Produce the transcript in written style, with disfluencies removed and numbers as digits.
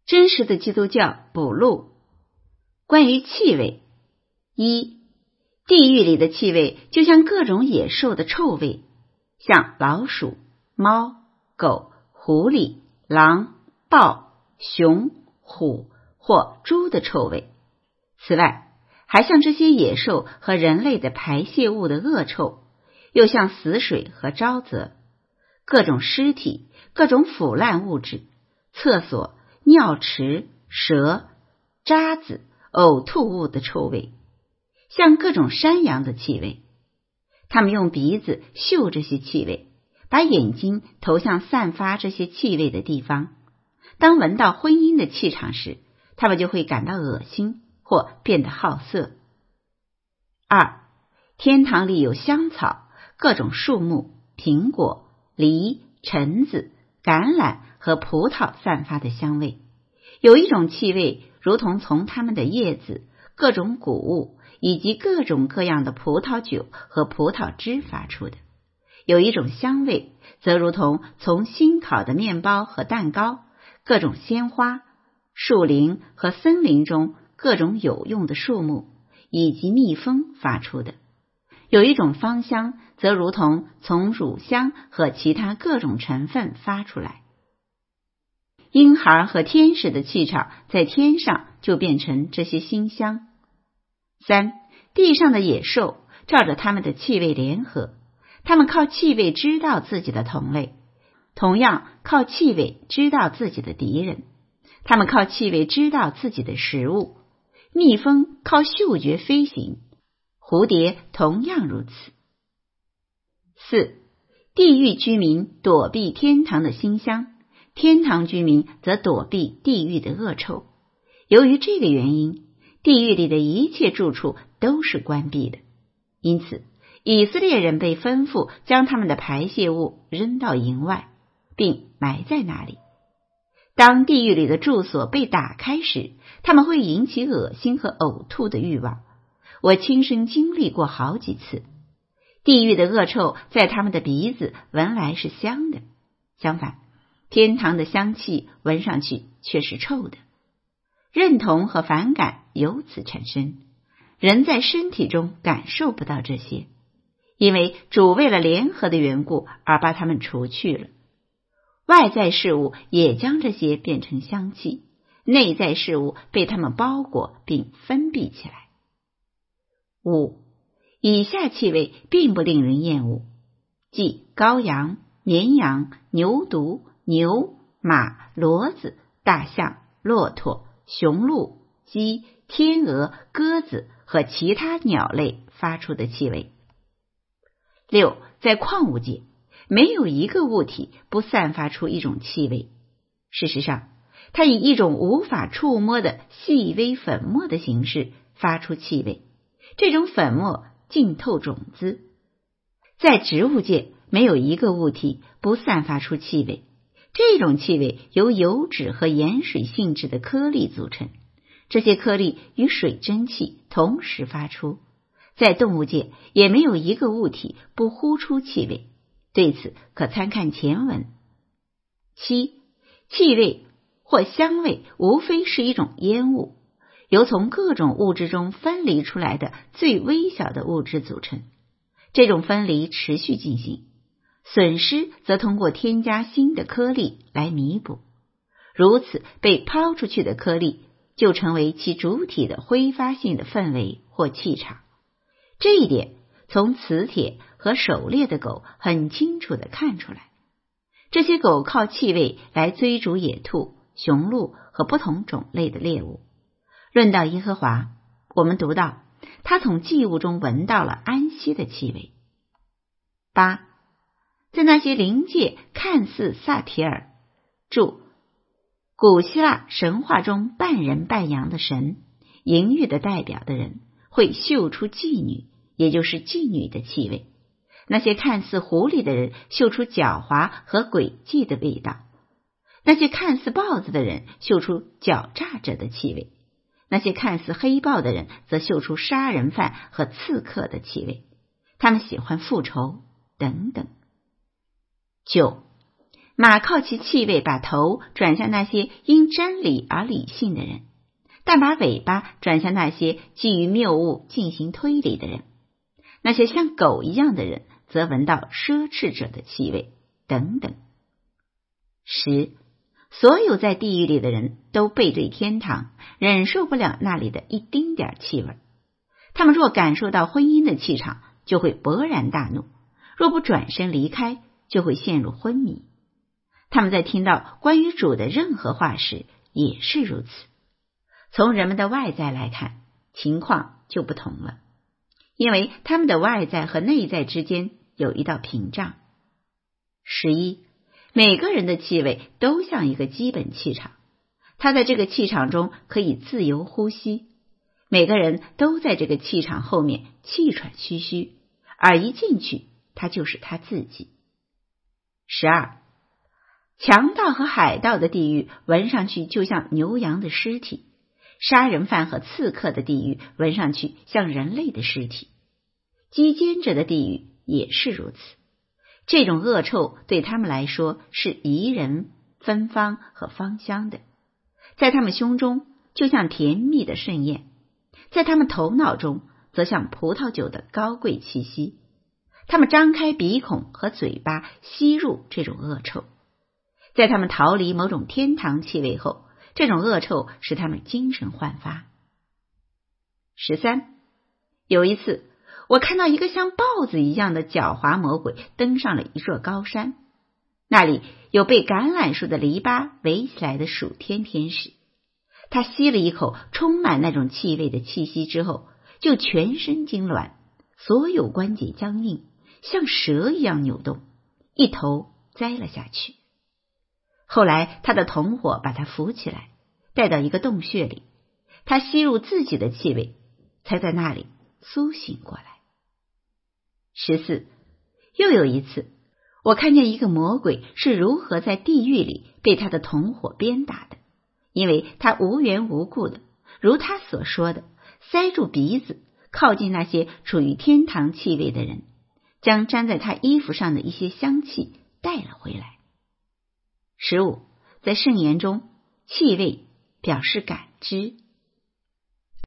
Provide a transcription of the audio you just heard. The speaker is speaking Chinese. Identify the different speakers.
Speaker 1: 真实的基督教补录。关于气味：一、地狱里的气味就像各种野兽的臭味，像老鼠、猫、狗、狐狸、狼、豹、熊、虎或猪的臭味。此外，还像这些野兽和人类的排泄物的恶臭，又像死水和沼泽，各种尸体、各种腐烂物质、厕所、尿池、蛇、渣子、呕吐物的臭味，像各种山羊的气味。他们用鼻子嗅这些气味，把眼睛投向散发这些气味的地方。当闻到婚姻的气场时，他们就会感到恶心或变得好色。二、天堂里有香草、各种树木、苹果、梨、橙子、橄榄和葡萄散发的香味。有一种气味如同从它们的叶子、各种谷物以及各种各样的葡萄酒和葡萄汁发出的。有一种香味则如同从新烤的面包和蛋糕、各种鲜花、树林和森林中各种有用的树木以及蜜蜂发出的。有一种芳香则如同从乳香和其他各种成分发出来。婴孩和天使的气场在天上就变成这些馨香。三、地上的野兽照着他们的气味联合，他们靠气味知道自己的同类，同样靠气味知道自己的敌人。他们靠气味知道自己的食物。蜜蜂靠嗅觉飞行，蝴蝶同样如此。四、地狱居民躲避天堂的馨香，天堂居民则躲避地狱的恶臭。由于这个原因，地狱里的一切住处都是关闭的。因此，以色列人被吩咐将他们的排泄物扔到营外，并埋在那里。当地狱里的住所被打开时，他们会引起恶心和呕吐的欲望。我亲身经历过好几次。地狱的恶臭在他们的鼻子闻来是香的，相反，天堂的香气闻上去却是臭的。认同和反感由此产生，人在身体中感受不到这些，因为主为了联合的缘故而把它们除去了。外在事物也将这些变成香气，内在事物被它们包裹并封闭起来。五、以下气味并不令人厌恶，即羔羊、绵羊、牛犊、牛、马、骡子、大象、骆驼、雄鹿、鸡、天鹅、鸽子和其他鸟类发出的气味。六、在矿物界，没有一个物体不散发出一种气味。事实上，它以一种无法触摸的细微粉末的形式发出气味，这种粉末浸透种子。在植物界，没有一个物体不散发出气味，这种气味由油脂和盐水性质的颗粒组成，这些颗粒与水蒸气同时发出。在动物界，也没有一个物体不呼出气味，对此可参看前文。七、气味或香味无非是一种烟雾，由从各种物质中分离出来的最微小的物质组成。这种分离持续进行，损失则通过添加新的颗粒来弥补。如此被抛出去的颗粒就成为其主体的挥发性的氛围或气场。这一点从磁铁和狩猎的狗很清楚地看出来。这些狗靠气味来追逐野兔、雄鹿和不同种类的猎物。论到耶和华，我们读到他从祭物中闻到了安息的气味。八、在那些灵界看似萨提尔，注：古希腊神话中半人半羊的神，淫欲的代表的人会嗅出妓女，也就是妓女的气味。那些看似狐狸的人嗅出狡猾和诡计的味道，那些看似豹子的人嗅出狡诈者的气味，那些看似黑豹的人则嗅出杀人犯和刺客的气味，他们喜欢复仇等等。九、 马靠其气味把头转向那些因真理而理性的人，但把尾巴转向那些基于谬误进行推理的人。那些像狗一样的人则闻到奢侈者的气味，等等。10. 所有在地狱里的人都背对天堂，忍受不了那里的一丁点气味。他们若感受到婚姻的气场，就会勃然大怒；若不转身离开，就会陷入昏迷。他们在听到关于主的任何话时也是如此。从人们的外在来看，情况就不同了，因为他们的外在和内在之间有一道屏障。11. 每个人的气味都像一个基本气场，他在这个气场中可以自由呼吸，每个人都在这个气场后面气喘吁吁，而一进去他就是他自己。12. 强盗和海盗的地狱闻上去就像牛羊的尸体，杀人犯和刺客的地狱闻上去像人类的尸体，击奸者的地狱也是如此。这种恶臭对他们来说是宜人、芬芳和芳香的，在他们胸中就像甜蜜的盛宴，在他们头脑中则像葡萄酒的高贵气息。他们张开鼻孔和嘴巴吸入这种恶臭，在他们逃离某种天堂气味后，这种恶臭使他们精神焕发。13. 有一次，我看到一个像豹子一样的狡猾魔鬼登上了一座高山，那里有被橄榄树的篱笆围起来的属天天使。他吸了一口充满那种气味的气息之后，就全身痉挛，所有关节僵硬，像蛇一样扭动，一头栽了下去。后来他的同伙把他扶起来，带到一个洞穴里，他吸入自己的气味，才在那里苏醒过来。14. 又有一次，我看见一个魔鬼是如何在地狱里被他的同伙鞭打的，因为他无缘无故的，如他所说的，塞住鼻子，靠近那些处于天堂气味的人，将粘在他衣服上的一些香气带了回来。15. 在圣言中，气味表示感知。